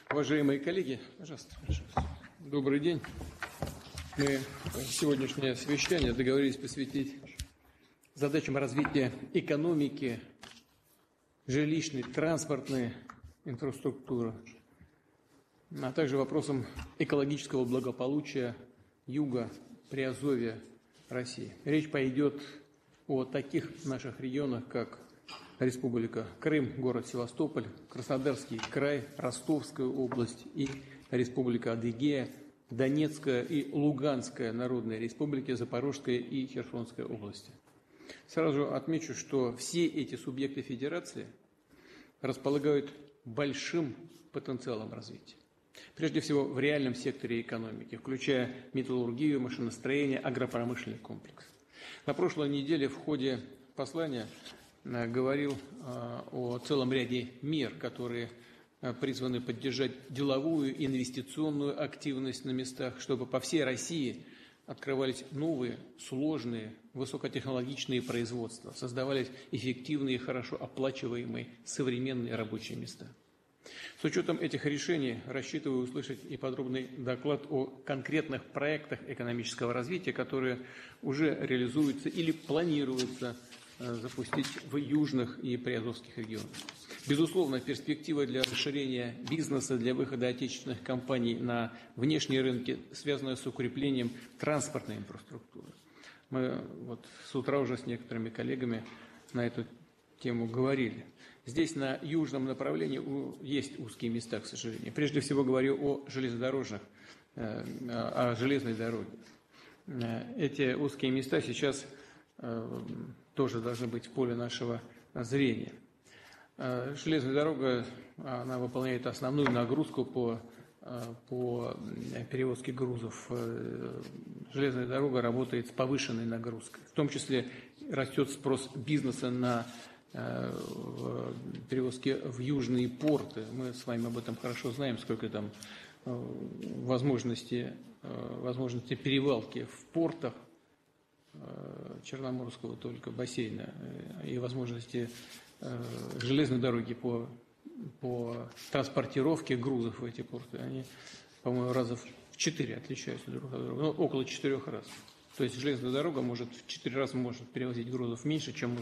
Уважаемые коллеги, пожалуйста. Добрый день. Мы сегодняшнее совещание договорились посвятить задачам развития экономики, жилищной, транспортной инфраструктуры, а также вопросам экологического благополучия юга, Приазовья России. Речь пойдет о таких наших регионах, как Республика Крым, город Севастополь, Краснодарский край, Ростовская область и Республика Адыгея, Донецкая и Луганская народные республики, Запорожская и Херсонская области. Сразу отмечу, что все эти субъекты федерации располагают большим потенциалом развития. Прежде всего в реальном секторе экономики, включая металлургию, машиностроение, агропромышленный комплекс. На прошлой неделе в ходе послания говорил о целом ряде мер, которые призваны поддержать деловую, инвестиционную активность на местах, чтобы по всей России открывались новые, сложные, высокотехнологичные производства, создавались эффективные и хорошо оплачиваемые современные рабочие места. С учетом этих решений рассчитываю услышать и подробный доклад о конкретных проектах экономического развития, которые уже реализуются или планируются запустить в южных и приазовских регионах. Безусловно, перспектива для расширения бизнеса, для выхода отечественных компаний на внешние рынки связана с укреплением транспортной инфраструктуры. Мы с утра уже с некоторыми коллегами на эту тему говорили. Здесь на южном направлении есть узкие места, к сожалению. Прежде всего говорю о железнодорожных, о железной дороге. Эти узкие места сейчас тоже должны быть в поле нашего зрения. Железная дорога, она выполняет основную нагрузку по перевозке грузов. Железная дорога работает с повышенной нагрузкой. В том числе растет спрос бизнеса на перевозки в южные порты. Мы с вами об этом хорошо знаем, сколько там возможности перевалки в портах Черноморского только бассейна и возможности железной дороги по транспортировке грузов в эти порты, они, по-моему, раза в 4 отличаются друг от друга, около 4 раз. То есть железная дорога в 4 раза может перевозить грузов меньше, чем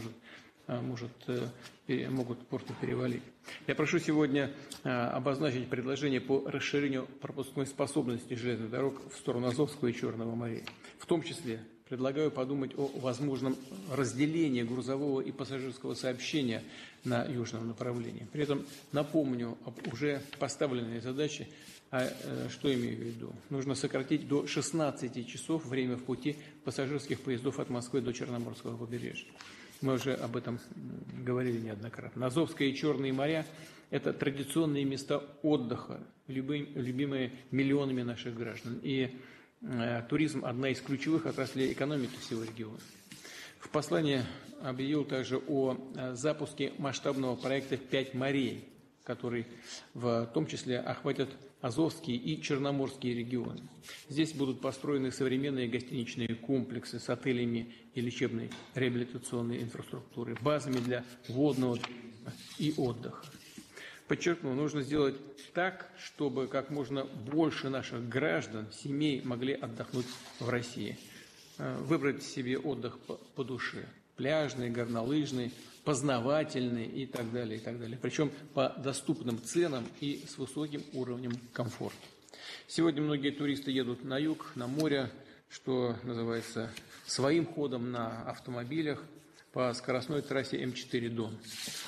могут порты перевалить. Я прошу сегодня обозначить предложение по расширению пропускной способности железных дорог в сторону Азовского и Черного морей. В том числе предлагаю подумать о возможном разделении грузового и пассажирского сообщения на южном направлении. При этом напомню об уже поставленной задаче. Что имею в виду? Нужно сократить до 16 часов время в пути пассажирских поездов от Москвы до Черноморского побережья. Мы уже об этом говорили неоднократно. Азовское и Черные моря – это традиционные места отдыха, любимые миллионами наших граждан. И туризм – одна из ключевых отраслей экономики всего региона. В послании объявил также о запуске масштабного проекта «5 морей», который в том числе охватит Азовские и Черноморские регионы. Здесь будут построены современные гостиничные комплексы с отелями и лечебной реабилитационной инфраструктурой, базами для водного и отдыха. Подчеркну, нужно сделать так, чтобы как можно больше наших граждан, семей могли отдохнуть в России. Выбрать себе отдых по душе. Пляжный, горнолыжный, познавательный и так далее, и так далее. Причем по доступным ценам и с высоким уровнем комфорта. Сегодня многие туристы едут на юг, на море, что называется, своим ходом на автомобилях по скоростной трассе М4 Дон.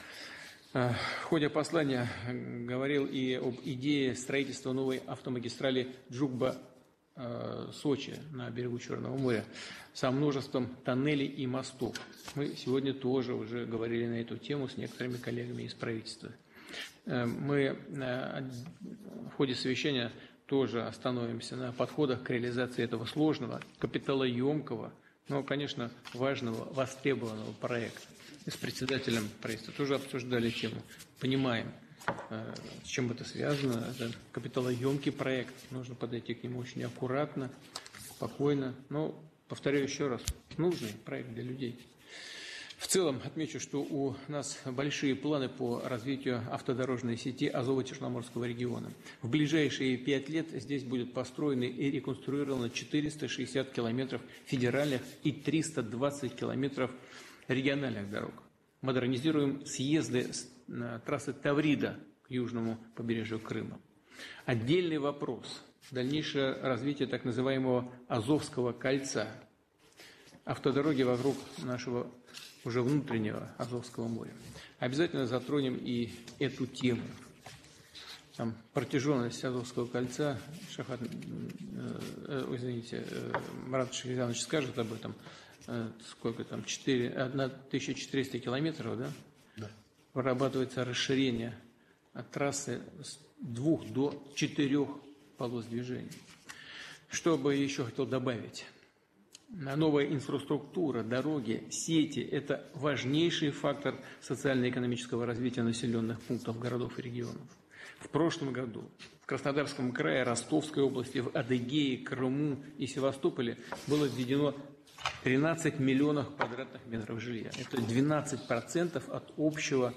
В ходе послания говорил и об идее строительства новой автомагистрали Джугба-Сочи на берегу Черного моря со множеством тоннелей и мостов. Мы сегодня тоже уже говорили на эту тему с некоторыми коллегами из правительства. Мы в ходе совещания тоже остановимся на подходах к реализации этого сложного, капиталоемкого, но, конечно, важного, востребованного проекта. И с председателем правительства тоже обсуждали тему. Понимаем, с чем это связано. Это капиталоемкий проект. Нужно подойти к нему очень аккуратно, спокойно. Но, повторяю еще раз, нужный проект для людей. В целом отмечу, что у нас большие планы по развитию автодорожной сети Азово-Черноморского региона. В ближайшие 5 лет здесь будет построено и реконструировано 460 километров федеральных и 320 километров региональных дорог. Модернизируем съезды на трассы Таврида к южному побережью Крыма. Отдельный вопрос – дальнейшее развитие так называемого Азовского кольца. Автодороги вокруг нашего уже внутреннего Азовского моря. Обязательно затронем и эту тему. Там протяженность Азовского кольца, Марат Шахризянович скажет об этом, сколько там, 1400 километров, да? Да. Прорабатывается расширение от трассы с 2 до 4 полос движения. Что бы еще хотел добавить? Новая инфраструктура, дороги, сети – это важнейший фактор социально-экономического развития населенных пунктов, городов и регионов. В прошлом году в Краснодарском крае, Ростовской области, в Адыгее, Крыму и Севастополе было введено 13 миллионов квадратных метров жилья. Это 12% от общего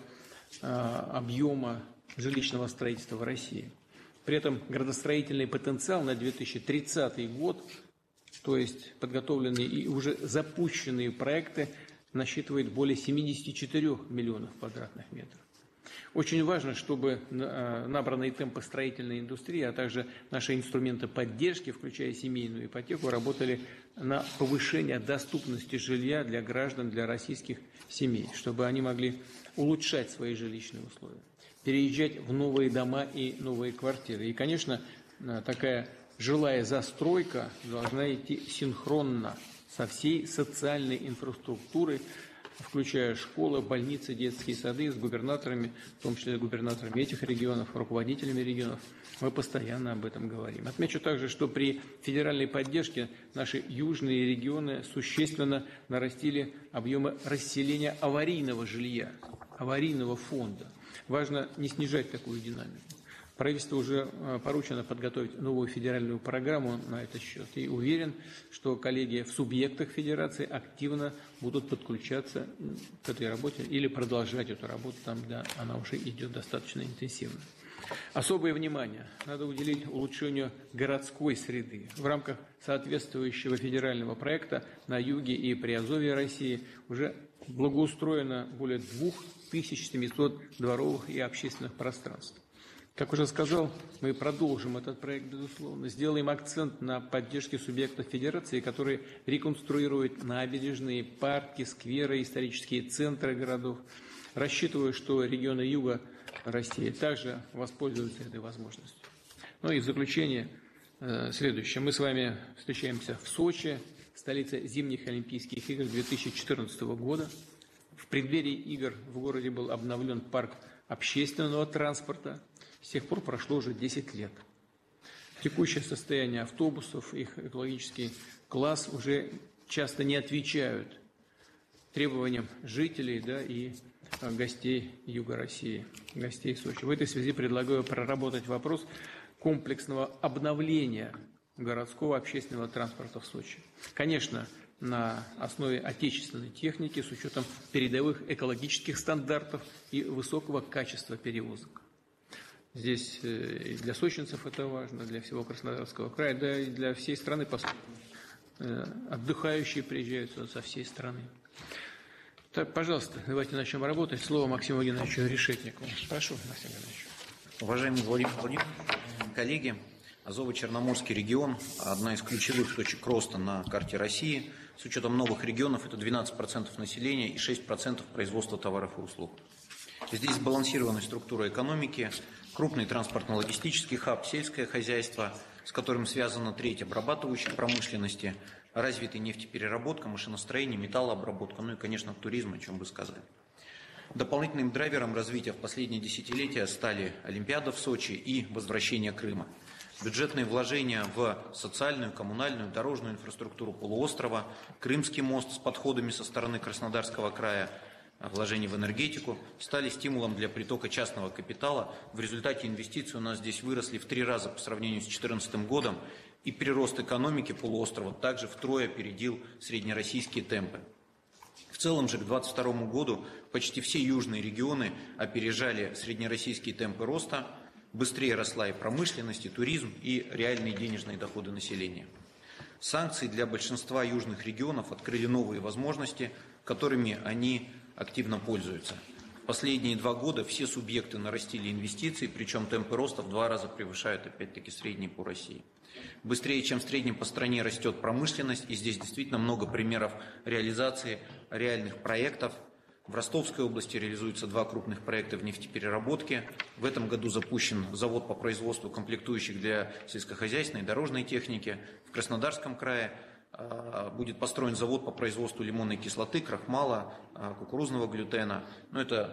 объема жилищного строительства в России. При этом градостроительный потенциал на 2030 год, то есть подготовленные и уже запущенные проекты, насчитывает более 74 миллионов квадратных метров. Очень важно, чтобы набранные темпы строительной индустрии, а также наши инструменты поддержки, включая семейную ипотеку, работали на повышение доступности жилья для граждан, для российских семей, чтобы они могли улучшать свои жилищные условия, переезжать в новые дома и новые квартиры. И, конечно, такая жилая застройка должна идти синхронно со всей социальной инфраструктурой, включая школы, больницы, детские сады, с губернаторами, в том числе губернаторами этих регионов, руководителями регионов. Мы постоянно об этом говорим. Отмечу также, что при федеральной поддержке наши южные регионы существенно нарастили объемы расселения аварийного жилья, аварийного фонда. Важно не снижать такую динамику. Правительству уже поручено подготовить новую федеральную программу на этот счет. И уверен, что коллеги в субъектах федерации активно будут подключаться к этой работе или продолжать эту работу там, где она уже идет достаточно интенсивно. Особое внимание надо уделить улучшению городской среды. В рамках соответствующего федерального проекта на юге и Приазовье России уже благоустроено более 2700 дворовых и общественных пространств. Как уже сказал, мы продолжим этот проект, безусловно. Сделаем акцент на поддержке субъектов федерации, которые реконструируют набережные, парки, скверы, исторические центры городов. Рассчитываю, что регионы юга России также воспользуются этой возможностью. Ну и в заключение следующее. Мы с вами встречаемся в Сочи, столице зимних Олимпийских игр 2014 года. В преддверии игр в городе был обновлен парк общественного транспорта. С тех пор прошло уже 10 лет. Текущее состояние автобусов, их экологический класс уже часто не отвечают требованиям жителей, да, и гостей Юга России, гостей Сочи. В этой связи предлагаю проработать вопрос комплексного обновления городского общественного транспорта в Сочи. Конечно, на основе отечественной техники с учетом передовых экологических стандартов и высокого качества перевозок. Здесь и для сочинцев это важно, для всего Краснодарского края, да и для всей страны. Отдыхающие приезжают сюда со всей страны. Так, пожалуйста, давайте начнем работать. Слово Максиму Геннадьевичу Решетникову. Прошу, Максим Геннадьевич. Уважаемый Владимир Владимирович, коллеги, Азово-Черноморский регион – одна из ключевых точек роста на карте России. С учетом новых регионов это 12% населения и 6% производства товаров и услуг. Здесь сбалансированная структура экономики, крупный транспортно-логистический хаб, сельское хозяйство, с которым связана треть обрабатывающей промышленности, развитая нефтепереработка, машиностроение, металлообработка, ну и, конечно, туризм, о чем вы сказали. Дополнительным драйвером развития в последние десятилетия стали Олимпиада в Сочи и возвращение Крыма. Бюджетные вложения в социальную, коммунальную, дорожную инфраструктуру полуострова, Крымский мост с подходами со стороны Краснодарского края, вложения в энергетику стали стимулом для притока частного капитала. В результате инвестиции у нас здесь выросли в 3 раза по сравнению с 2014 годом, и прирост экономики полуострова также втрое опередил среднероссийские темпы. В целом же к 2022 году почти все южные регионы опережали среднероссийские темпы роста, быстрее росла и промышленность, и туризм, и реальные денежные доходы населения. Санкции для большинства южных регионов открыли новые возможности, которыми они активно пользуются. В последние 2 года все субъекты нарастили инвестиции, причем темпы роста в 2 раза превышают опять-таки средние по России. Быстрее, чем в среднем по стране, растет промышленность, и здесь действительно много примеров реализации реальных проектов. В Ростовской области реализуются 2 крупных проекта в нефтепереработке. В этом году запущен завод по производству комплектующих для сельскохозяйственной и дорожной техники. В Краснодарском крае будет построен завод по производству лимонной кислоты, крахмала, кукурузного глютена. Но это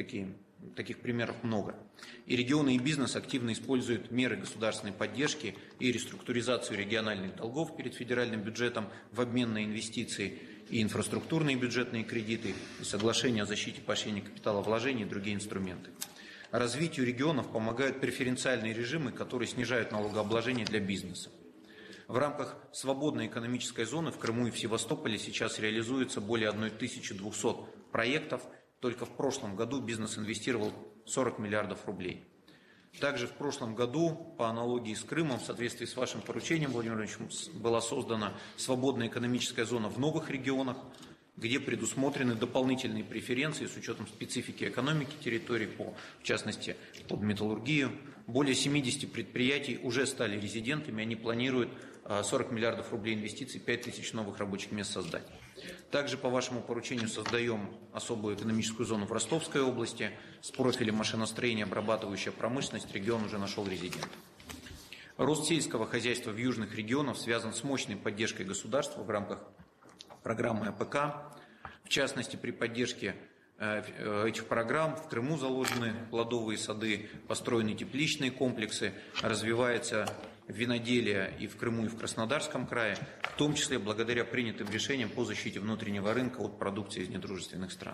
таких примеров много. И регионы, и бизнес активно используют меры государственной поддержки и реструктуризацию региональных долгов перед федеральным бюджетом в обмен на инвестиции, и инфраструктурные бюджетные кредиты, и соглашения о защите поощрения капиталовложений и другие инструменты. Развитию регионов помогают преференциальные режимы, которые снижают налогообложение для бизнеса. В рамках свободной экономической зоны в Крыму и в Севастополе сейчас реализуется более 1200 проектов. Только в прошлом году бизнес инвестировал 40 миллиардов рублей. Также в прошлом году, по аналогии с Крымом, в соответствии с вашим поручением, Владимир Владимирович, была создана свободная экономическая зона в новых регионах, где предусмотрены дополнительные преференции с учетом специфики экономики территорий, в частности, под металлургию. Более 70 предприятий уже стали резидентами, они планируют 40 миллиардов рублей инвестиций, 5000 новых рабочих мест создать. Также по вашему поручению создаем особую экономическую зону в Ростовской области с профилем машиностроения, обрабатывающая промышленность, регион уже нашел резидента. Рост сельского хозяйства в южных регионах связан с мощной поддержкой государства в рамках программы АПК. В частности, при поддержке этих программ в Крыму заложены плодовые сады, построены тепличные комплексы, развивается виноделие и в Крыму, и в Краснодарском крае, в том числе благодаря принятым решениям по защите внутреннего рынка от продукции из недружественных стран.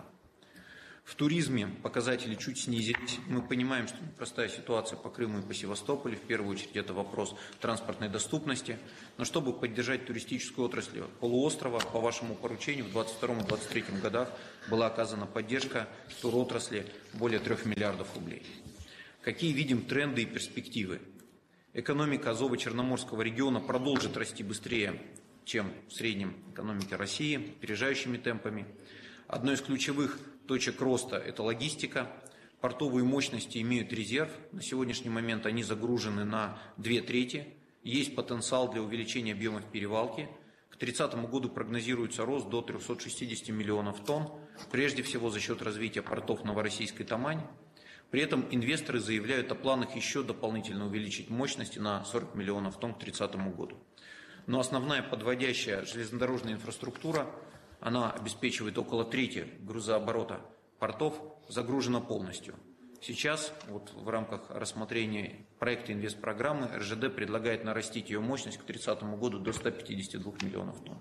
В туризме показатели чуть снизились. Мы понимаем, что непростая ситуация по Крыму и по Севастополю. В первую очередь это вопрос транспортной доступности. Но чтобы поддержать туристическую отрасль полуострова, по вашему поручению в 2022-2023 годах была оказана поддержка туротрасли более 3 миллиардов рублей. Какие видим тренды и перспективы? Экономика Азово-Черноморского региона продолжит расти быстрее, чем в среднем экономике России, опережающими темпами. Одной из ключевых точек роста – это логистика. Портовые мощности имеют резерв. На сегодняшний момент они загружены на 2/3. Есть потенциал для увеличения объемов перевалки. К 2030 году прогнозируется рост до 360 миллионов тонн, прежде всего за счет развития портов Новороссийск и Тамань. При этом инвесторы заявляют о планах еще дополнительно увеличить мощности на 40 миллионов тонн к 2030 году. Но основная подводящая железнодорожная инфраструктура, она обеспечивает около трети грузооборота портов, загружена полностью. Сейчас в рамках рассмотрения проекта инвестпрограммы РЖД предлагает нарастить ее мощность к 2030 году до 152 миллионов тонн.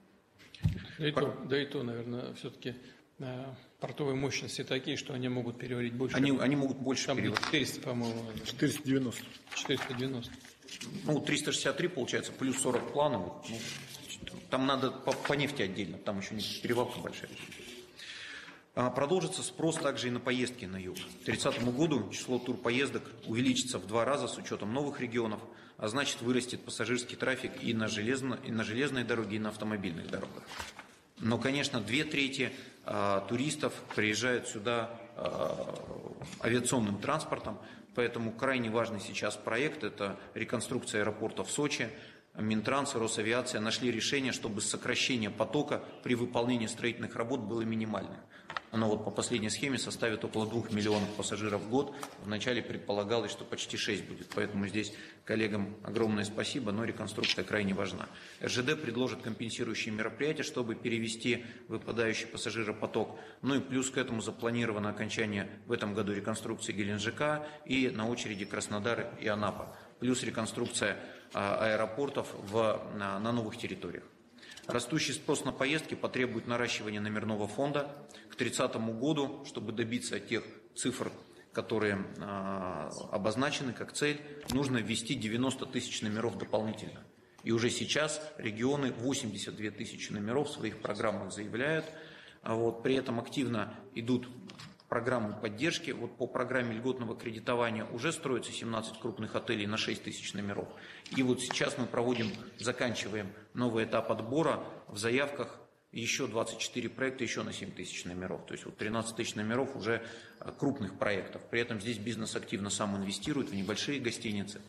Да и то, наверное, все-таки портовые мощности такие, что они могут переварить больше. Они могут больше переварить. 400, по-моему. 490. 490. 363 получается, плюс 40 планов. Там надо по нефти отдельно, там еще не перевалка большая. Продолжится спрос также и на поездки на юг. К 2030 году число турпоездок увеличится в 2 раза с учетом новых регионов, а значит вырастет пассажирский трафик и на железной дороге, и на автомобильных дорогах. Но, конечно, 2/3 туристов приезжают сюда авиационным транспортом, поэтому крайне важный сейчас проект – это реконструкция аэропорта в Сочи. Минтранс и Росавиация нашли решение, чтобы сокращение потока при выполнении строительных работ было минимальным. Оно по последней схеме составит около 2 миллионов пассажиров в год. Вначале предполагалось, что почти 6 будет. Поэтому здесь коллегам огромное спасибо, но реконструкция крайне важна. РЖД предложит компенсирующие мероприятия, чтобы перевести выпадающий пассажиропоток. Ну и плюс к этому запланировано окончание в этом году реконструкции Геленджика и на очереди Краснодар и Анапа. Плюс реконструкция аэропортов на новых территориях. Растущий спрос на поездки потребует наращивания номерного фонда. К 2030 году, чтобы добиться тех цифр, которые обозначены как цель, нужно ввести 90 тысяч номеров дополнительно. И уже сейчас регионы 82 тысячи номеров в своих программах заявляют. При этом активно идут программы поддержки. По программе льготного кредитования уже строится 17 крупных отелей на 6 тысяч номеров. И сейчас мы заканчиваем новый этап отбора. В заявках еще 24 проекта еще на 7 тысяч номеров. То есть 13 тысяч номеров уже крупных проектов. При этом здесь бизнес активно сам инвестирует в небольшие гостиницы.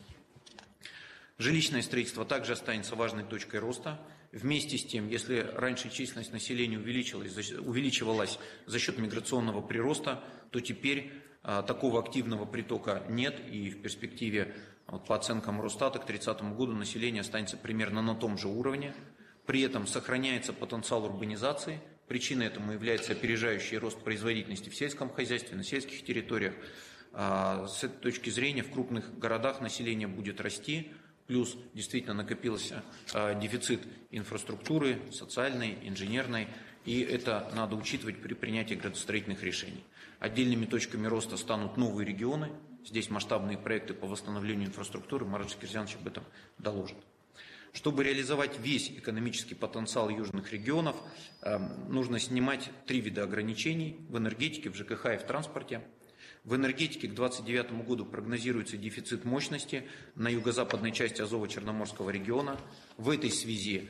Жилищное строительство также останется важной точкой роста. Вместе с тем, если раньше численность населения увеличивалась за счет миграционного прироста, то теперь такого активного притока нет. И в перспективе, по оценкам Росстата, к 2030 году население останется примерно на том же уровне. При этом сохраняется потенциал урбанизации. Причиной этому является опережающий рост производительности в сельском хозяйстве, на сельских территориях. С этой точки зрения в крупных городах население будет расти. Плюс действительно накопился дефицит инфраструктуры, социальной, инженерной, и это надо учитывать при принятии градостроительных решений. Отдельными точками роста станут новые регионы. Здесь масштабные проекты по восстановлению инфраструктуры. Марат Шакирзянович об этом доложит. Чтобы реализовать весь экономический потенциал южных регионов, нужно снимать 3 вида ограничений в энергетике, в ЖКХ и в транспорте. В энергетике к 2029 году прогнозируется дефицит мощности на юго-западной части Азово-Черноморского региона. В этой связи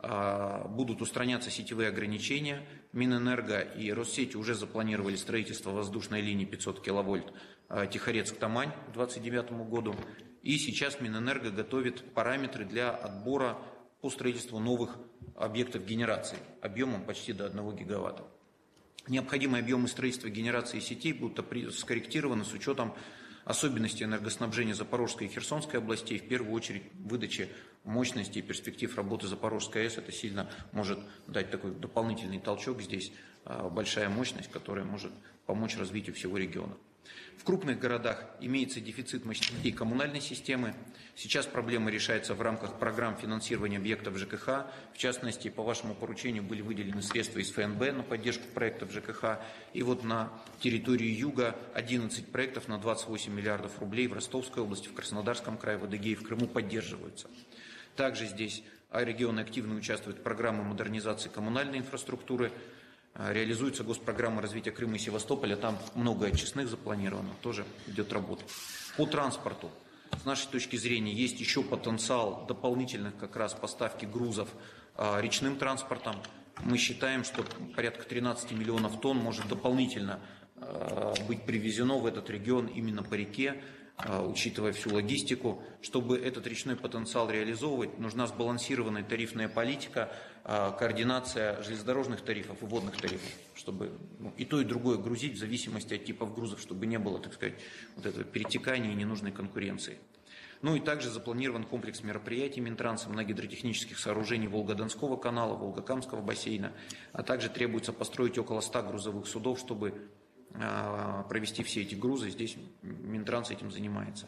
будут устраняться сетевые ограничения. Минэнерго и Россети уже запланировали строительство воздушной линии 500 киловольт Тихорецк-Тамань к 2029 году. И сейчас Минэнерго готовит параметры для отбора по строительству новых объектов генерации объемом почти до 1 гигаватта. Необходимые объемы строительства генерации сетей будут скорректированы с учетом особенностей энергоснабжения Запорожской и Херсонской областей, в первую очередь выдачи мощности и перспектив работы Запорожской АЭС. Это сильно может дать такой дополнительный толчок здесь, большая мощность, которая может помочь развитию всего региона. В крупных городах имеется дефицит мощностей коммунальной системы. Сейчас проблема решается в рамках программ финансирования объектов ЖКХ. В частности, по вашему поручению были выделены средства из ФНБ на поддержку проектов ЖКХ. И на территории Юга 11 проектов на 28 миллиардов рублей в Ростовской области, в Краснодарском крае, в Адыгее и в Крыму поддерживаются. Также здесь регионы активно участвуют в программе модернизации коммунальной инфраструктуры. Реализуется госпрограмма развития Крыма и Севастополя, там много очистных запланировано, тоже идет работа. По транспорту, с нашей точки зрения, есть еще потенциал дополнительных как раз поставки грузов речным транспортом. Мы считаем, что порядка 13 миллионов тонн может дополнительно быть привезено в этот регион именно по реке, учитывая всю логистику. Чтобы этот речной потенциал реализовывать, нужна сбалансированная тарифная политика, координация железнодорожных тарифов и водных тарифов, чтобы и то, и другое грузить в зависимости от типов грузов, чтобы не было, так сказать, этого перетекания и ненужной конкуренции. И также запланирован комплекс мероприятий Минтрансом на гидротехнических сооружений Волго-Донского канала, Волго-Камского бассейна, а также требуется построить около 100 грузовых судов, чтобы провести все эти грузы. Здесь Минтранс этим занимается.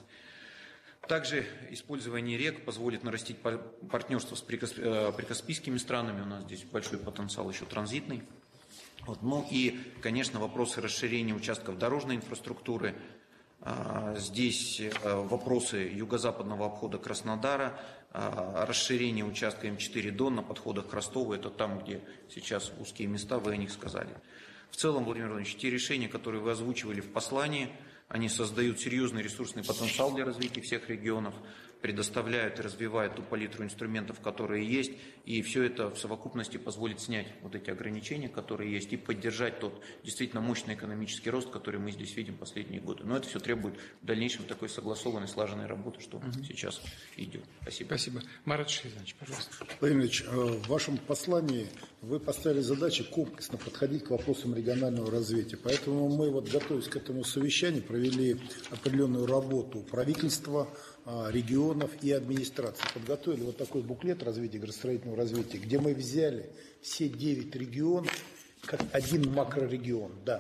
Также использование рек позволит нарастить партнерство с прикаспийскими странами. У нас здесь большой потенциал еще транзитный. И, конечно, вопросы расширения участков дорожной инфраструктуры. Здесь вопросы юго-западного обхода Краснодара, расширение участка М4 Дон на подходах к Ростову. Это там, где сейчас узкие места, вы о них сказали. В целом, Владимир Владимирович, те решения, которые вы озвучивали в послании, они создают серьезный ресурсный потенциал для развития всех регионов, предоставляют и развивают ту палитру инструментов, которые есть, и все это в совокупности позволит снять эти ограничения, которые есть, и поддержать тот действительно мощный экономический рост, который мы здесь видим последние годы. Но это все требует в дальнейшем такой согласованной, слаженной работы, что сейчас идет. Спасибо. Спасибо. Марат Шакирзянович, пожалуйста. Владимир Ильич, в вашем послании вы поставили задачу комплексно подходить к вопросам регионального развития. Поэтому мы, готовясь к этому совещанию, провели определенную работу правительства, регионов и администрации. Подготовили такой буклет развития, градостроительного развития, где мы взяли все 9 регионов как один макрорегион. Да.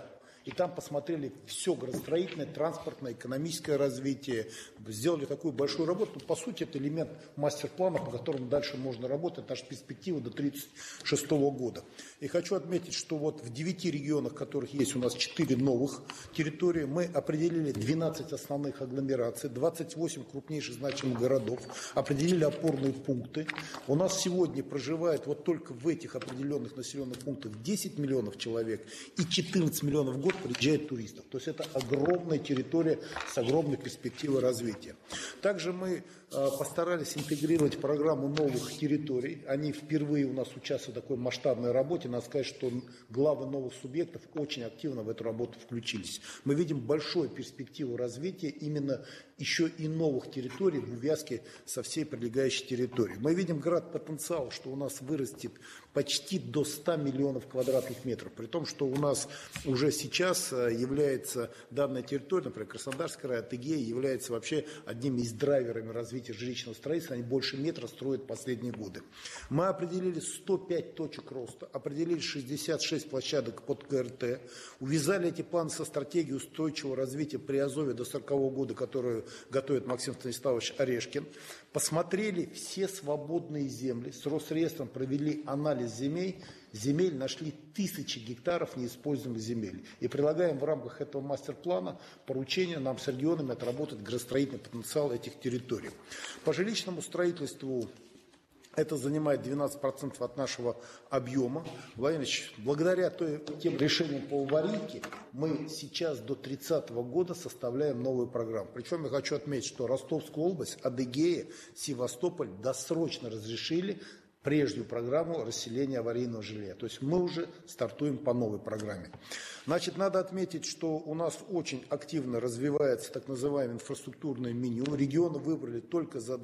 и там посмотрели все градостроительное, транспортное, экономическое развитие, сделали такую большую работу. Но, по сути, это элемент мастер-плана, по которому дальше можно работать, наша перспектива до 1936 года. И хочу отметить, что вот в 9 регионах, в которых есть у нас 4 новых территории, мы определили 12 основных агломераций, 28 крупнейших значимых городов, определили опорные пункты. У нас сегодня проживает вот только в этих определенных населенных пунктах 10 миллионов человек, и 14 миллионов в год приезжает туристов. То есть это огромная территория с огромной перспективой развития. Также мы постарались интегрировать программу новых территорий. Они впервые у нас участвуют в такой масштабной работе. Надо сказать, что главы новых субъектов очень активно в эту работу включились. Мы видим большую перспективу развития именно еще и новых территорий в увязке со всей прилегающей территорией. Мы видим потенциал, что у нас вырастет почти до 100 миллионов квадратных метров, при том, что у нас уже сейчас является данная территория, например, Краснодарский край, Адыгея, является вообще одним из драйверами развития жилищного строительства, они больше метра строят последние годы. Мы определили 105 точек роста, определили 66 площадок под КРТ, увязали эти планы со стратегией устойчивого развития Приазовья до 1940 года, которую готовит Максим Станиславович Орешкин, посмотрели все свободные земли, с Росреестром провели анализ земель, нашли тысячи гектаров неиспользуемых земель. И предлагаем в рамках этого мастер-плана поручение нам с регионами отработать градостроительный потенциал этих территорий. По жилищному строительству это занимает 12% от нашего объема. Владимир Ильич, благодаря тем решениям по аварийке мы сейчас до 30 года составляем новую программу. Причем я хочу отметить, что Ростовская область, Адыгея, Севастополь досрочно разрешили прежнюю программу расселения аварийного жилья. То есть мы уже стартуем по новой программе. Значит, надо отметить, что у нас очень активно развивается так называемое инфраструктурное меню. Регионы выбрали только за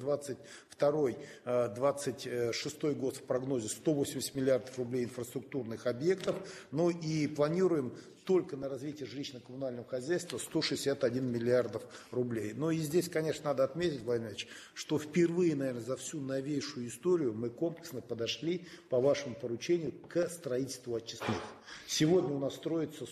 22-26 год в прогнозе 180 миллиардов рублей инфраструктурных объектов. Ну и планируем только на развитие жилищно-коммунального хозяйства 161 миллиардов рублей. Но и здесь, конечно, надо отметить, Владимир Ильич, что впервые, наверное, за всю новейшую историю мы комплексно подошли по вашему поручению к строительству очистных. Сегодня у нас строится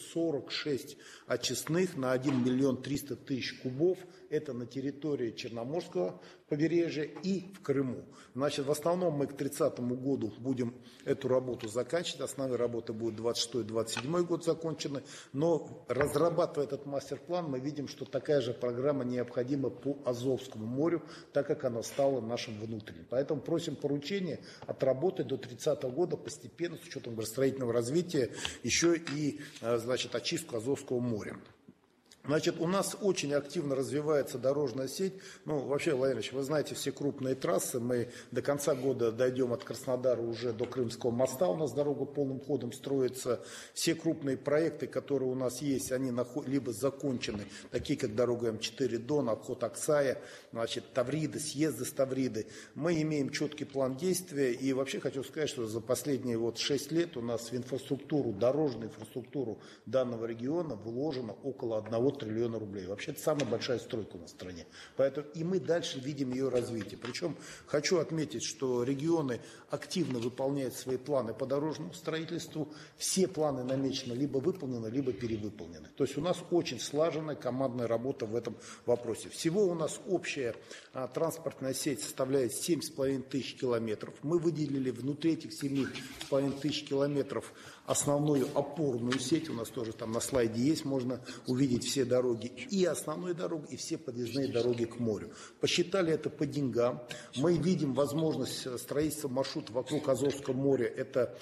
46 очистных на 1 миллион 300 тысяч кубов. Это на территории Черноморского побережья и в Крыму. Значит, в основном мы к 30 году будем эту работу заканчивать. Основные работы будут 26-27 год закончены. Но разрабатывая этот мастер-план, мы видим, что такая же программа необходима по Азовскому морю, так как она стала нашим внутренним. Поэтому просим поручения отработать до 30 года постепенно, с учетом градостроительного развития, еще и, значит, очистку Азовского моря. Значит, у нас очень активно развивается дорожная сеть. Ну, вообще, Владимир Ильич, вы знаете все крупные трассы. Мы до конца года дойдем от Краснодара уже до Крымского моста. У нас дорога полным ходом строится. Все крупные проекты, которые у нас есть, они либо закончены, такие как дорога М4 Дон, обход Аксая, значит, Тавриды, съезды с Тавриды. Мы имеем четкий план действия. И вообще хочу сказать, что за последние 6 лет у нас в инфраструктуру, дорожную инфраструктуру данного региона вложено около 1 триллиона рублей. Вообще, это самая большая стройка у нас в стране. Поэтому и мы дальше видим ее развитие. Причем хочу отметить, что регионы активно выполняют свои планы по дорожному строительству. Все планы намечены либо выполнены, либо перевыполнены. То есть у нас очень слаженная командная работа в этом вопросе. Всего у нас общая транспортная сеть составляет 7,5 тысяч километров. Мы выделили внутри этих 7,5 тысяч километров основную опорную сеть. У нас тоже там на слайде есть, можно увидеть все дороги, и основные дороги, и все подъездные дороги к морю. Посчитали это по деньгам. Мы видим возможность строительства маршрута вокруг Азовского моря. Это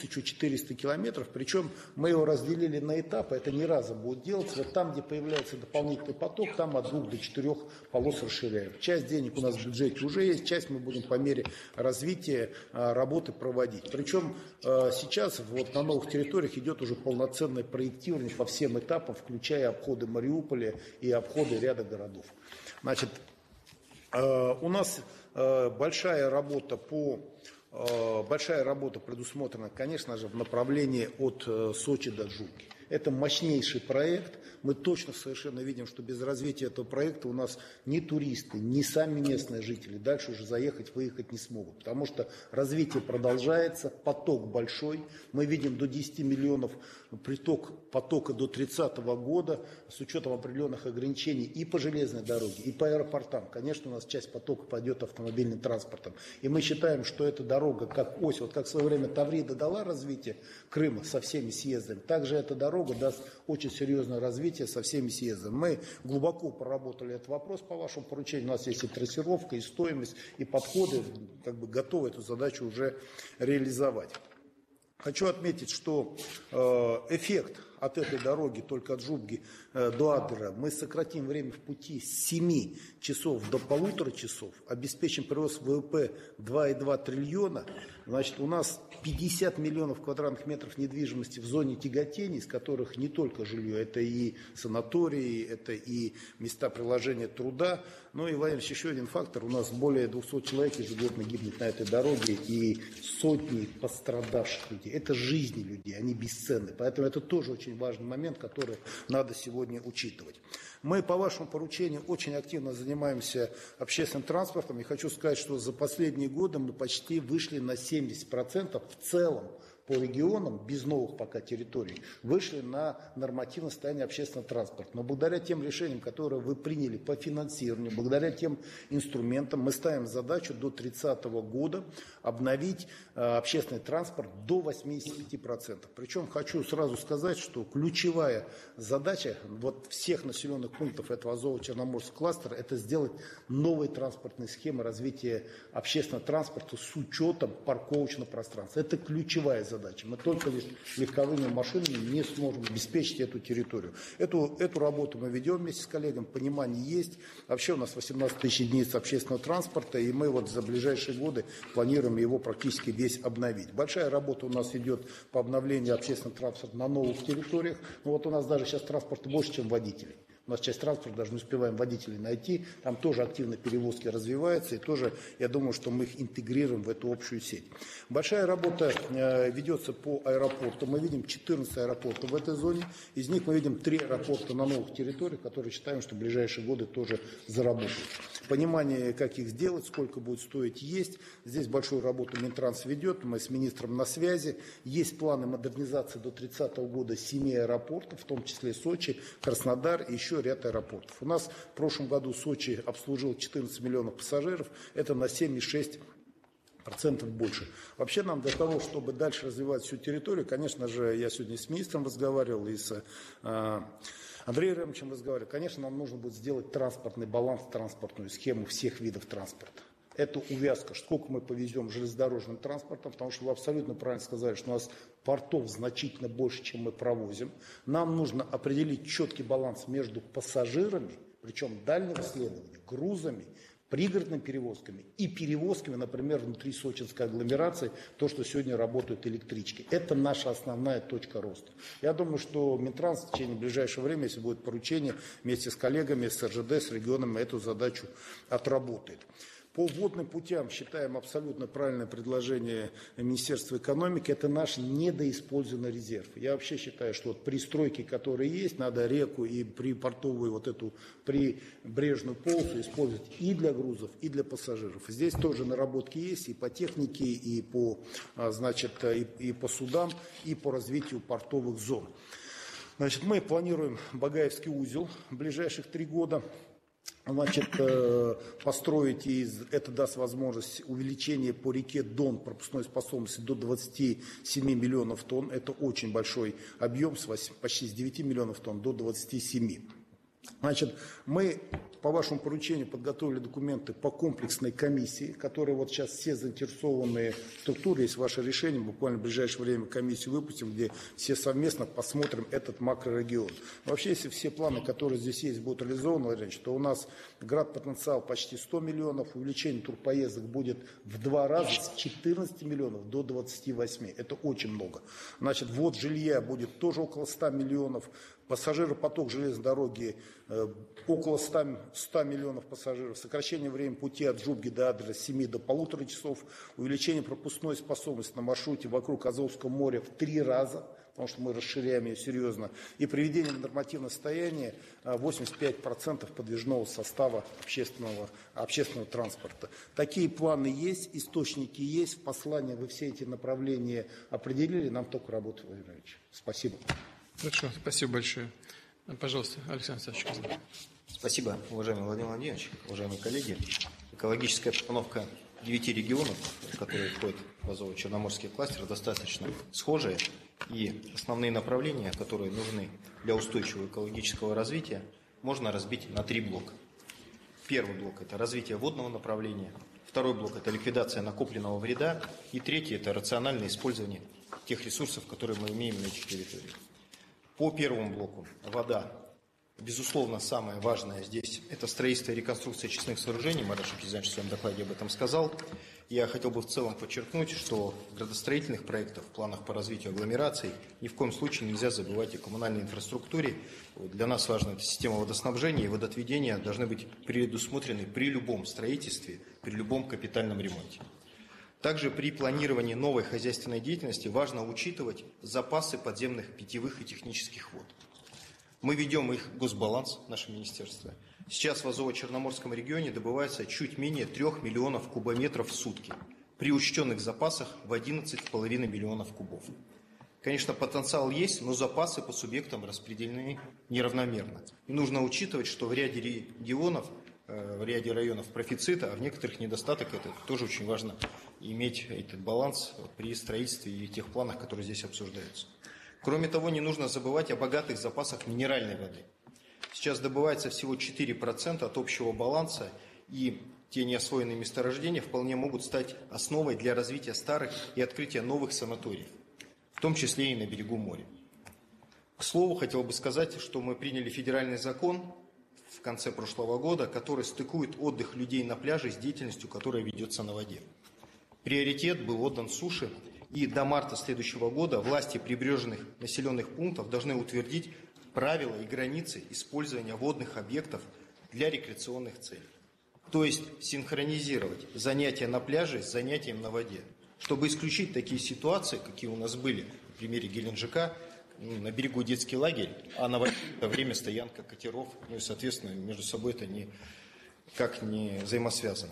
1400 километров, причем мы его разделили на этапы, это не разом будет делаться. Вот там, где появляется дополнительный поток, там от 2 до 4 полос расширяем. Часть денег у нас в бюджете уже есть, часть мы будем по мере развития работы проводить. Причем сейчас вот на новых территориях идет уже полноценное проектирование по всем этапам, включая обходы Мариуполя и обходы ряда городов. Значит, у нас большая работа предусмотрена, конечно же, в направлении от Сочи до Джуги. Это мощнейший проект. Мы точно совершенно видим, что без развития этого проекта у нас ни туристы, ни сами местные жители дальше уже заехать, выехать не смогут. Потому что развитие продолжается, поток большой. Мы видим до 10 миллионов приток потока до 30 года с учетом определенных ограничений и по железной дороге, и по аэропортам. Конечно, у нас часть потока пойдет автомобильным транспортом. И мы считаем, что эта дорога как ось, вот как в свое время Таврида дала развитие Крыма со всеми съездами, также эта дорога даст очень серьезное развитие со всеми съездами. Мы глубоко проработали этот вопрос по вашему поручению. У нас есть и трассировка, и стоимость, и подходы, как бы готовы эту задачу уже реализовать. Хочу отметить, что эффект от этой дороги, только от Джубги до Адера, мы сократим время в пути с 7 часов до 1,5 часов, обеспечим прирост ВВП 2,2 триллиона. Значит, у нас 50 миллионов квадратных метров недвижимости в зоне тяготений, из которых не только жилье, это и санатории, это и места приложения труда. Ну и, Владимир Ильич, еще один фактор. У нас более 200 человек ежегодно гибнет на этой дороге и сотни пострадавших людей. Это жизни людей, они бесценны. Поэтому это тоже очень важный момент, который надо сегодня учитывать. Мы по вашему поручению очень активно занимаемся общественным транспортом. И хочу сказать, что за последние годы мы почти вышли на 70% в целом по регионам, без новых пока территорий, вышли на нормативное состояние общественного транспорта. Но благодаря тем решениям, которые вы приняли по финансированию, благодаря тем инструментам, мы ставим задачу до 30 года обновить общественный транспорт до 85%. Причем хочу сразу сказать, что ключевая задача вот всех населенных пунктов этого Азово-Черноморского кластера — это сделать новые транспортные схемы развития общественного транспорта с учетом парковочного пространства. Это ключевая задача. Мы только лишь легковыми машинами не сможем обеспечить эту территорию. Эту работу мы ведем вместе с коллегами, понимание есть. Вообще у нас 18 тысяч единиц общественного транспорта, и мы вот за ближайшие годы планируем его практически весь обновить. Большая работа у нас идет по обновлению общественного транспорта на новых территориях. Но вот у нас даже сейчас транспорта больше, чем водителей. У нас часть транспорта даже не успеваем водителей найти. Там тоже активно перевозки развиваются. И тоже, я думаю, что мы их интегрируем в эту общую сеть. Большая работа ведется по аэропорту. Мы видим 14 аэропортов в этой зоне. Из них мы видим 3 аэропорта на новых территориях, которые считаем, что в ближайшие годы тоже заработают. Понимание, как их сделать, сколько будет стоить, есть. Здесь большую работу Минтранс ведет. Мы с министром на связи. Есть планы модернизации до 30 года 7 аэропортов, в том числе Сочи, Краснодар и еще ряд аэропортов. У нас в прошлом году Сочи обслужил 14 миллионов пассажиров, это на 7,6% больше. Вообще нам для того, чтобы дальше развивать всю территорию, конечно же, я сегодня с министром разговаривал и с Андреем Ремовичем разговаривал, конечно, нам нужно будет сделать транспортный баланс, транспортную схему всех видов транспорта. Это увязка, сколько мы повезем железнодорожным транспортом, потому что вы абсолютно правильно сказали, что у нас портов значительно больше, чем мы провозим. Нам нужно определить четкий баланс между пассажирами, причем дальнего следования, грузами, пригородными перевозками и перевозками, например, внутри сочинской агломерации, то, что сегодня работают электрички. Это наша основная точка роста. Я думаю, что Минтранс в течение ближайшего времени, если будет поручение, вместе с коллегами, с РЖД, с регионами эту задачу отработает. По водным путям считаем абсолютно правильное предложение Министерства экономики. Это наш недоиспользованный резерв. Я вообще считаю, что вот при стройке, которые есть, надо реку и припортовую вот эту прибрежную полосу использовать и для грузов, и для пассажиров. Здесь тоже наработки есть и по технике, и по, значит, и по судам, и по развитию портовых зон. Значит, мы планируем Багаевский узел в ближайших 3 года. Значит, построить, и это даст возможность увеличения по реке Дон пропускной способности до 27 миллионов тонн. Это очень большой объем, почти с 9 миллионов тонн до 27. Значит, мы по вашему поручению подготовили документы по комплексной комиссии, которые вот сейчас все заинтересованные структуры, есть ваше решение, буквально в ближайшее время комиссию выпустим, где все совместно посмотрим этот макрорегион. Вообще, если все планы, которые здесь есть, будут реализованы, то у нас град-потенциал почти 100 миллионов, увеличение турпоездок будет в 2 раза с 14 миллионов до 28. Это очень много. Значит, ввод жилья будет тоже около 100 миллионов. Пассажиропоток железной дороги около 100 миллионов пассажиров. Сокращение времени пути от Джубги до Адера с 7 до 1,5 часов. Увеличение пропускной способности на маршруте вокруг Азовского моря в 3 раза. потому что мы расширяем ее серьезно, и приведение в нормативное состояние 85% подвижного состава общественного транспорта. Такие планы есть, источники есть, в послании вы все эти направления определили, нам только работать, Владимир Владимирович. Спасибо. Хорошо, спасибо большое. Пожалуйста, Александр Александрович. Спасибо, уважаемый Владимир Владимирович, уважаемые коллеги. Экологическая обстановка 9 регионов, которые входят в Азово-Черноморский кластер, достаточно схожая. И основные направления, которые нужны для устойчивого экологического развития, можно разбить на 3 блока. Первый блок – это развитие водного направления. Второй блок – это ликвидация накопленного вреда. И третий – это рациональное использование тех ресурсов, которые мы имеем на этих территориях. По первому блоку – вода. Безусловно, самое важное здесь – это строительство и реконструкция очистных сооружений. Марат Шухизанович в своем докладе об этом сказал. Я хотел бы в целом подчеркнуть, что в градостроительных проектах, в планах по развитию агломераций ни в коем случае нельзя забывать о коммунальной инфраструктуре. Для нас важна эта система водоснабжения и водоотведения должны быть предусмотрены при любом строительстве, при любом капитальном ремонте. Также при планировании новой хозяйственной деятельности важно учитывать запасы подземных питьевых и технических вод. Мы ведем их госбаланс, наше министерство. Сейчас в Азово-Черноморском регионе добывается чуть менее 3 миллионов кубометров в сутки, при учтенных запасах в 11,5 миллионов кубов. Конечно, потенциал есть, но запасы по субъектам распределены неравномерно. И нужно учитывать, что в ряде регионов, в ряде районов профицита, а в некоторых недостаток. Это тоже очень важно иметь этот баланс при строительстве и тех планах, которые здесь обсуждаются. Кроме того, не нужно забывать о богатых запасах минеральной воды. Сейчас добывается всего 4% от общего баланса, и те неосвоенные месторождения вполне могут стать основой для развития старых и открытия новых санаториев, в том числе и на берегу моря. К слову, хотел бы сказать, что мы приняли федеральный закон в конце прошлого года, который стыкует отдых людей на пляже с деятельностью, которая ведется на воде. Приоритет был отдан суше, и до марта следующего года власти прибрежных населенных пунктов должны утвердить правила и границы использования водных объектов для рекреационных целей. То есть синхронизировать занятия на пляже с занятием на воде, чтобы исключить такие ситуации, какие у нас были на примере Геленджика, на берегу детский лагерь, а на воде во время стоянка катеров, ну и, соответственно, между собой это никак не взаимосвязано.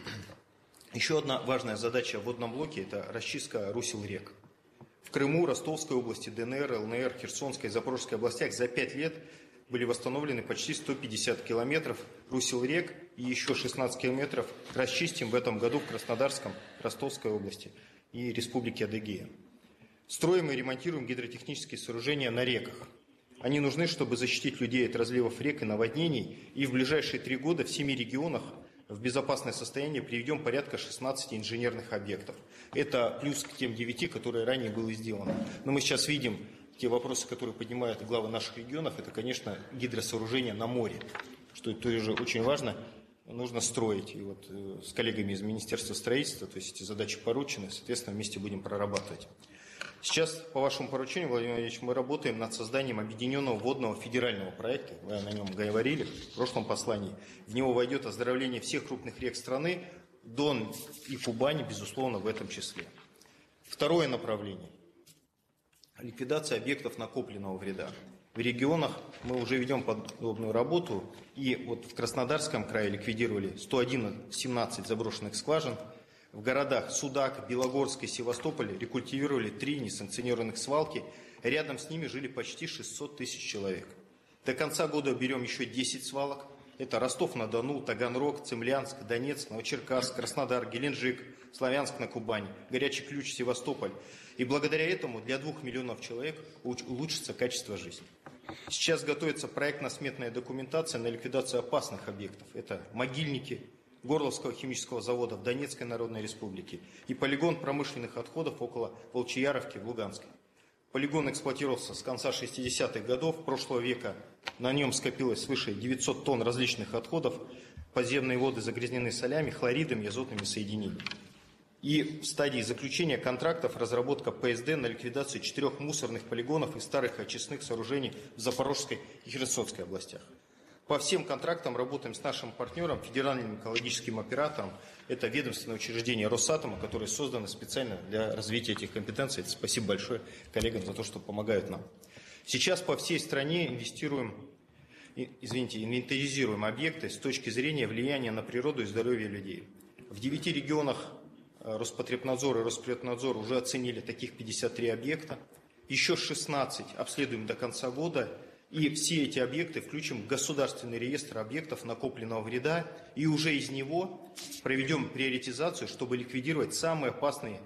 Еще одна важная задача в водном блоке – это расчистка русел рек. В Крыму, Ростовской области, ДНР, ЛНР, Херсонской и Запорожской областях за 5 лет были восстановлены почти 150 километров русел рек, и еще 16 километров расчистим в этом году в Краснодарском, Ростовской области и Республике Адыгея. Строим и ремонтируем гидротехнические сооружения на реках. Они нужны, чтобы защитить людей от разливов рек и наводнений, и в ближайшие 3 года в 7 регионах в безопасное состояние приведем порядка 16 инженерных объектов. Это плюс к тем 9, которые ранее было сделано. Но мы сейчас видим те вопросы, которые поднимают главы наших регионов, это, конечно, гидросооружения на море, что тоже очень важно, нужно строить. И вот с коллегами из Министерства строительства, то есть эти задачи поручены, соответственно, вместе будем прорабатывать. Сейчас, по вашему поручению, Владимир Владимирович, мы работаем над созданием объединенного водного федерального проекта. Вы о нем говорили в прошлом послании. В него войдет оздоровление всех крупных рек страны, Дон и Кубань, безусловно, в этом числе. Второе направление – ликвидация объектов накопленного вреда. В регионах мы уже ведем подобную работу, и вот в Краснодарском крае ликвидировали 117 заброшенных скважин. В городах Судак, Белогорск и Севастополь рекультивировали 3 несанкционированных свалки. Рядом с ними жили почти 600 тысяч человек. До конца года берем еще 10 свалок. Это Ростов-на-Дону, Таганрог, Цимлянск, Донецк, Новочеркасск, Краснодар, Геленджик, Славянск на Кубани, Горячий Ключ, Севастополь. И благодаря этому для 2 миллионов человек улучшится качество жизни. Сейчас готовится проектно-сметная документация на ликвидацию опасных объектов. Это могильники Горловского химического завода в Донецкой Народной Республике и полигон промышленных отходов около Волчияровки в Луганске. Полигон эксплуатировался с конца 60-х годов прошлого века. На нем скопилось свыше 900 тонн различных отходов. Подземные воды загрязнены солями, хлоридами и азотными соединениями. И в стадии заключения контрактов разработка ПСД на ликвидацию 4 мусорных полигонов и старых очистных сооружений в Запорожской и Херсонской областях. По всем контрактам работаем с нашим партнером, федеральным экологическим оператором. Это ведомственное учреждение Росатома, которое создано специально для развития этих компетенций. Это спасибо большое коллегам за то, что помогают нам. Сейчас по всей стране инвентаризируем объекты с точки зрения влияния на природу и здоровье людей. В 9 регионах Роспотребнадзор и Росприроднадзор уже оценили таких 53 объекта. Еще 16 обследуем до конца года. И все эти объекты включим в государственный реестр объектов накопленного вреда. И уже из него проведем приоритизацию, чтобы ликвидировать самые опасные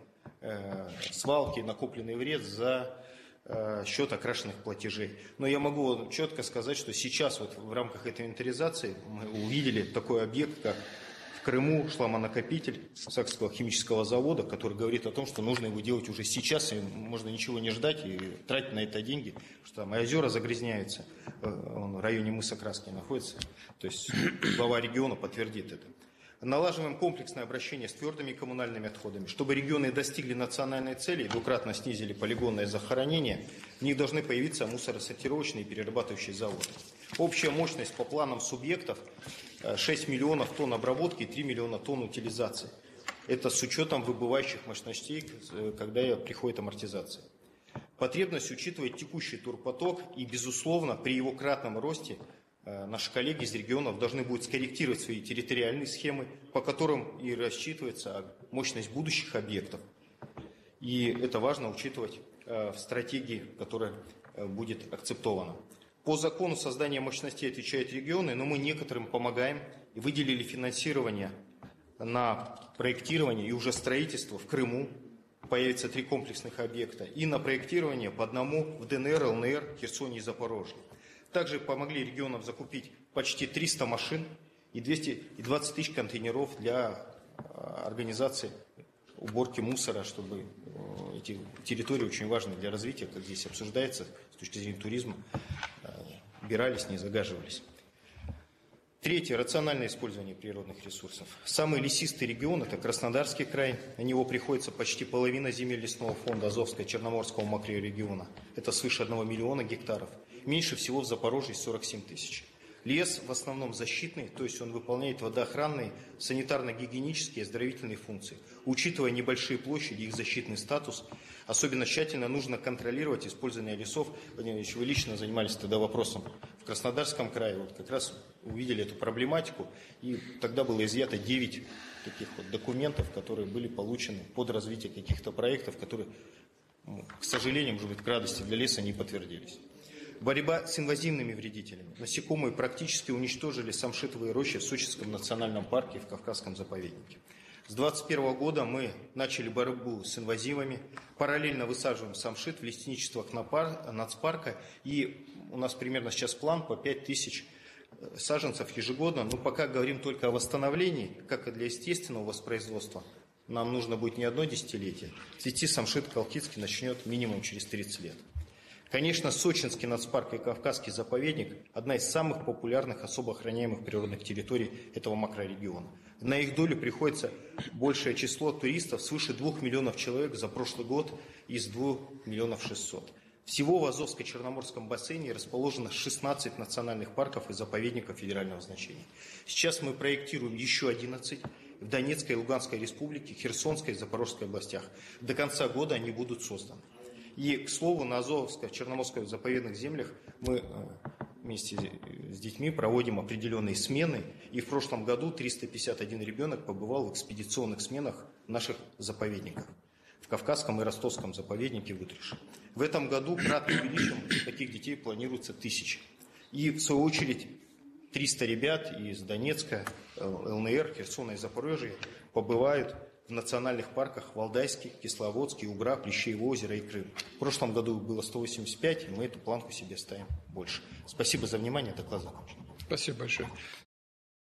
свалки, накопленный вред за счет окрашенных платежей. Но я могу четко сказать, что сейчас вот в рамках этой инвентаризации мы увидели такой объект, как в Крыму шламонакопитель Сакского химического завода, который говорит о том, что нужно его делать уже сейчас, и можно ничего не ждать и тратить на это деньги, потому что там и озера загрязняются, он в районе мыса Краски находится, то есть глава региона подтвердит это. Налаживаем комплексное обращение с твердыми коммунальными отходами. Чтобы регионы достигли национальной цели и двукратно снизили полигонное захоронение, в них должны появиться мусоросортировочные и перерабатывающие заводы. Общая мощность по планам субъектов 6 миллионов тонн обработки и 3 миллиона тонн утилизации. Это с учетом выбывающих мощностей, когда приходит амортизация. Потребность учитывать текущий турпоток и, безусловно, при его кратном росте наши коллеги из регионов должны будут скорректировать свои территориальные схемы, по которым и рассчитывается мощность будущих объектов. И это важно учитывать в стратегии, которая будет акцептована. По закону создания мощностей отвечают регионы, но мы некоторым помогаем и выделили финансирование на проектирование и уже строительство в Крыму. Появится 3 комплексных объекта. И на проектирование по одному в ДНР, ЛНР, Херсоне и Запорожье. Также помогли регионам закупить почти 300 машин и 220 тысяч контейнеров для организации уборки мусора, чтобы эти территории очень важны для развития, как здесь обсуждается с точки зрения туризма, убирались, не загаживались. Третье. Рациональное использование природных ресурсов. Самый лесистый регион – это Краснодарский край. На него приходится почти половина земель лесного фонда Азовского Черноморского макрорегиона. Это свыше 1 миллиона гектаров. Меньше всего в Запорожье 47 тысяч. Лес в основном защитный, то есть он выполняет водоохранные, санитарно-гигиенические и оздоровительные функции. Учитывая небольшие площади и их защитный статус, особенно тщательно нужно контролировать использование лесов. Владимир Ильич, вы лично занимались тогда вопросом в Краснодарском крае, вот как раз увидели эту проблематику, и тогда было изъято 9 таких вот документов, которые были получены под развитие каких-то проектов, которые, к сожалению, может быть, к радости для леса не подтвердились. Борьба с инвазивными вредителями. Насекомые практически уничтожили самшитовые рощи в Сочинском национальном парке и в Кавказском заповеднике. С 2021 года мы начали борьбу с инвазивами, параллельно высаживаем самшит в лесничествах нацпарка, и у нас примерно сейчас план по 5000 саженцев ежегодно, но пока говорим только о восстановлении, как и для естественного воспроизводства. Нам нужно будет не одно десятилетие. Цвести самшит колхидский начнет минимум через 30 лет. Конечно, Сочинский нацпарк и Кавказский заповедник – одна из самых популярных особо охраняемых природных территорий этого макрорегиона. На их долю приходится большее число туристов, свыше 2 миллионов человек за прошлый год из 2 миллионов 600. Всего в Азовско-Черноморском бассейне расположено 16 национальных парков и заповедников федерального значения. Сейчас мы проектируем еще 11 в Донецкой и Луганской республике, Херсонской и Запорожской областях. До конца года они будут созданы. И, к слову, на Азовско-Черноморских заповедных землях мы вместе с детьми проводим определенные смены. И в прошлом году 351 ребенок побывал в экспедиционных сменах в наших заповедниках. В Кавказском и Ростовском заповеднике в Утреше. В этом году кратно увеличим, таких детей планируется 1000. И, в свою очередь, 300 ребят из Донецка, ЛНР, Херсона и Запорожья побывают в национальных парках Валдайский, Кисловодский, Угра, Плещеево озеро и Крым. В прошлом году было 185, и мы эту планку себе ставим больше. Спасибо за внимание, доклад закончен. Спасибо большое.